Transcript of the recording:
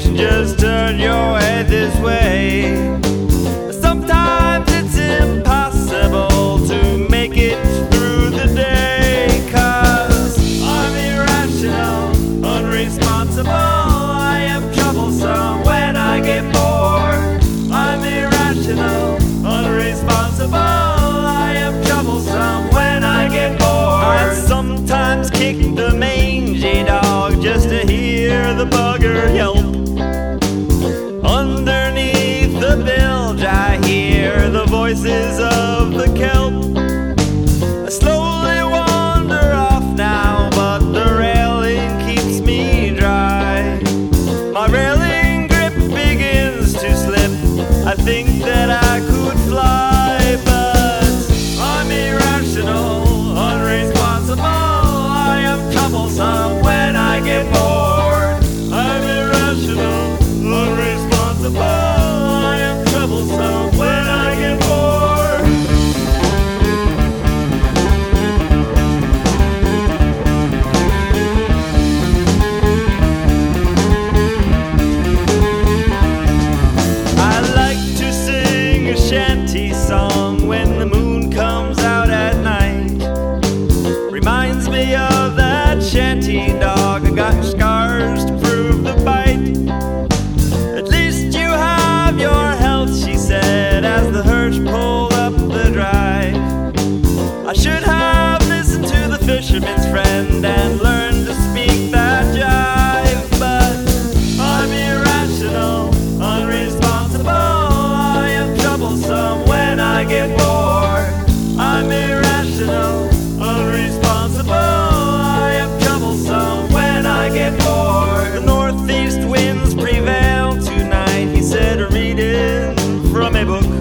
station, just turn your head this way. Sometimes it's impossible to make it through the day, 'cause I'm irrational, unresponsible. I am troublesome when I get bored. I'm irrational, unresponsible. I am troublesome when I get bored. I sometimes kick the mangy dog just to hear the bugger yelp. Underneath the bilge I hear the voices of the kelp. I slowly wander off now, but the railing keeps me dry. My railing grip begins to slip. I think that I could fly, but I'm irrational, unresponsible. I am troublesome when I get bored. I'm irrational, unresponsible. I am troublesome when I get bored. I like to sing a shanty song when the moon comes out at night. Reminds me of that shanty dog. I got scars to prove the bite. At least you have your health, she said, as the hearse pulled up the drive. I should have listened to the fisherman's friend and learned to speak that jive, but I'm irrational, unresponsible. I am troublesome when I get bored. I'm irrational, unresponsible. I am troublesome when I get bored. The northeast winds prevail tonight, he said, reading from a book.